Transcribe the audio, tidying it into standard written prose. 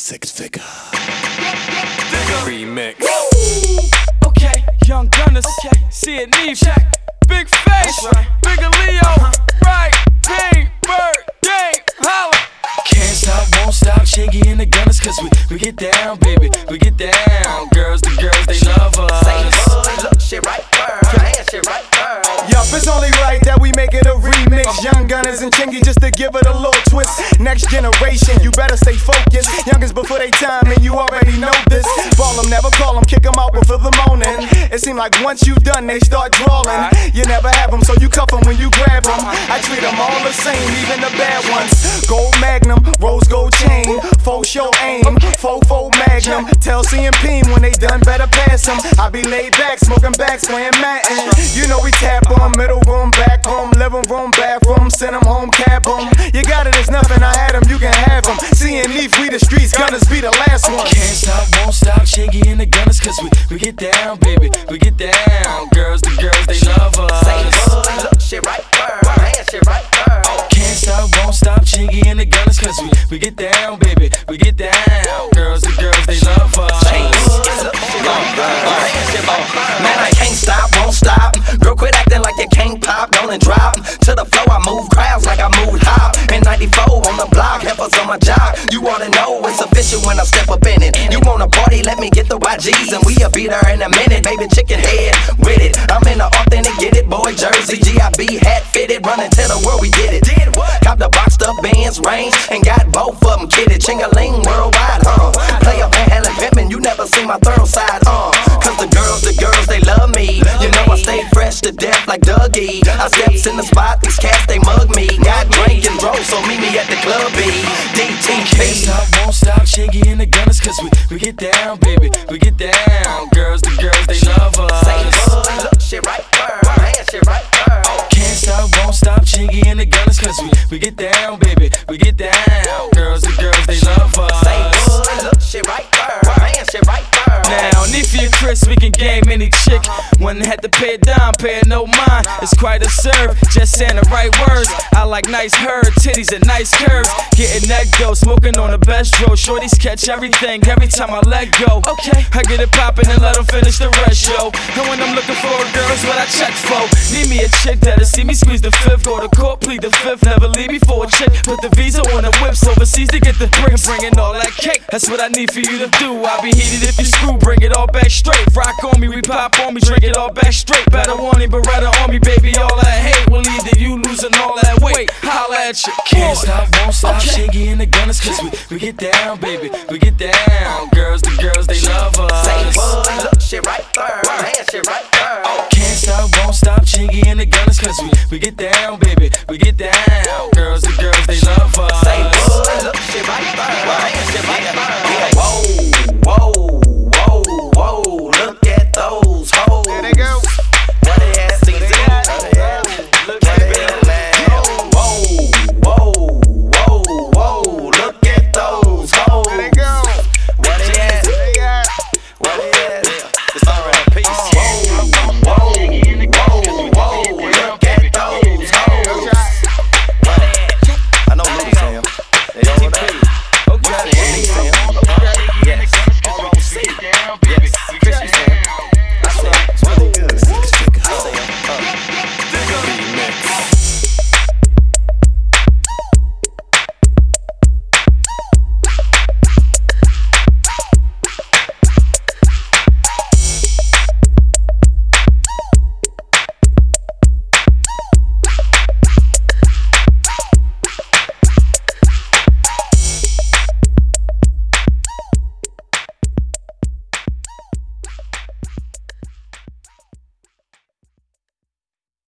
Six Figure Remix. Okay, Young Gunners, okay. See it, Neve, check. Big face, right. Bigger Leo, right. Big birthday, holla. Can't stop, won't stop, Shaggy and the Gunners, cause we get down, baby, we get down. Girls, the girls, they love us. Say good, look, shit right there, hand shit right there. Yup, it's only right that we make it a remix. Young Gunners and Chingy just to give it a little twist. Next generation, you better stay focused. Youngest before they time, and you already know this. Ball them, never call them, kick them out before the morning. It seem like once you done, they start drawling. You never have them, so you cuff them when you grab them. I treat them all the same, even the bad ones. Gold Magnum, rose gold chain, faux show aim, faux Magnum. Tell CMP when they done, better pass them. I be laid back, smoking back, swaying matting. You know we tap on, middle room, back room, living room, bathroom, send them home, cab them. You got it, it's nothing, I had them, you can have them. Seeing Neve, we the streets, Gunners be the last one. Can't stop, won't stop, Shaggy and the Gunners, cause we get down, baby, we get down. Girls, the girls, they love us. Say good, look, shit right there, hand shit right there. Can't stop, won't stop, Shaggy and the Gunners, cause we get down, baby, we get down. Girls, the girls, they love us. Say good, look, shit right there, hand shit right there. Man, I can't stop, won't stop. Girl, quit acting like you can't pop, don't and drop. To the flow, I move crowds like I moved hop. In 94 on the block, heifers on my job. You wanna know it's official when I step up in it. You wanna party, let me get the YGs and we'll be there in a minute. Baby, chicken head with it. I'm in the authentic, get it, boy, jersey. GIB hat fitted, running to the world, we did it. Did what? Cop the boxed up Benz range and got both of them kitted. Ching-a-ling worldwide, Play up and Helen Pittman, you never see my thorough side, Cause the girls, they love me. You know I stay fresh to death like Dougie. I steps in the spot, these cats, they mug me. Got drink and roll, so meet me at the club B. DTP. Can't stop, won't stop, Shaggy and the Gunners, cause we get down, baby, we get down. Girls, the girls, they love us. Say good, look, shit right there, hand shit right there. Can't stop, won't stop, Shaggy and the Gunners, cause we get down, baby, we get down. Girls, the girls, they love us. Say good, look, shit right there, hand shit right there. Now, Nifty and Chris, we can game any chick. One had to pay a dime, pay no mind. It's quite absurd, just saying the right words. I like nice hair, titties and nice curves. Getting that dough, smoking on the best road. Shorties catch everything every time I let go. Okay, I get it poppin' and let them finish the rest, yo. And when I'm looking for a girl's what I check for. Need me a chick that'll see me squeeze the fifth. Go to court, plead the fifth. Never leave me for a chick. Put the visa on the whips overseas to get the bringing all that cake. That's what I need for you to do. I'll be heated if you screw, bring it all back straight. Rock on me, we pop on me, drink it all back straight. Better want it, but rather on me, baby. All that hate will either you losing all that weight. Holla at you. Can't stop, won't stop, Shaggy and the Gunners, cause we get down, baby, we get down. Girls, the girls, they love us. Say good, look, shit right there, hand shit right there. Can't stop, won't stop, Shaggy and the Gunners, cause we get down, baby, we get down. Girls, the girls, they love us. Say good, look, shit right there, hand